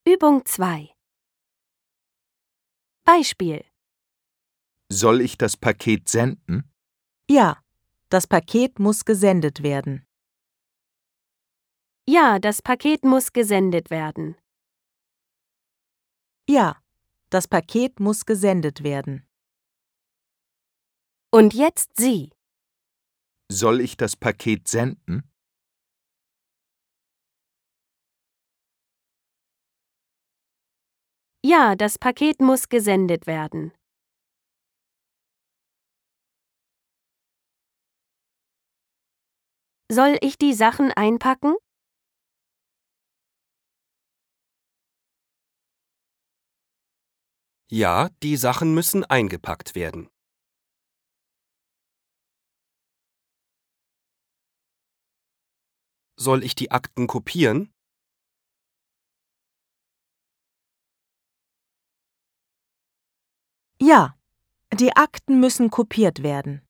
Übung 2. Beispiel: Soll ich das Paket senden? Ja, das Paket muss gesendet werden. Ja, das Paket muss gesendet werden. Ja, das Paket muss gesendet werden. Und jetzt Sie. Soll ich das Paket senden? Ja, das Paket muss gesendet werden. Soll ich die Sachen einpacken? Ja, die Sachen müssen eingepackt werden. Soll ich die Akten kopieren? Ja, die Akten müssen kopiert werden.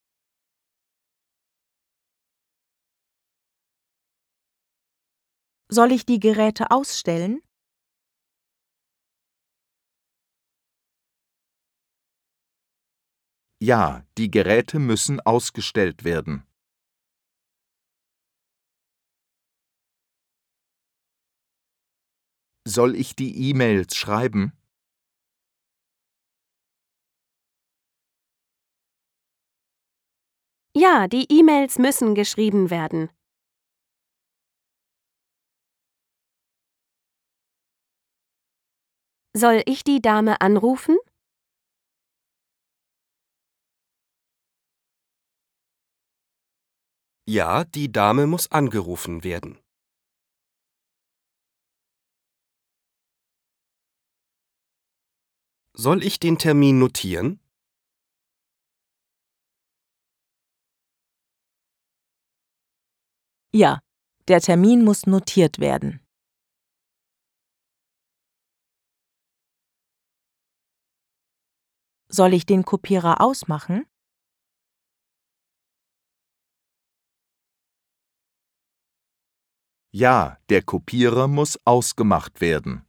Soll ich die Geräte ausstellen? Ja, die Geräte müssen ausgestellt werden. Soll ich die E-Mails schreiben? Ja, die E-Mails müssen geschrieben werden. Soll ich die Dame anrufen? Ja, die Dame muss angerufen werden. Soll ich den Termin notieren? Ja, der Termin muss notiert werden. Soll ich den Kopierer ausmachen? Ja, der Kopierer muss ausgemacht werden.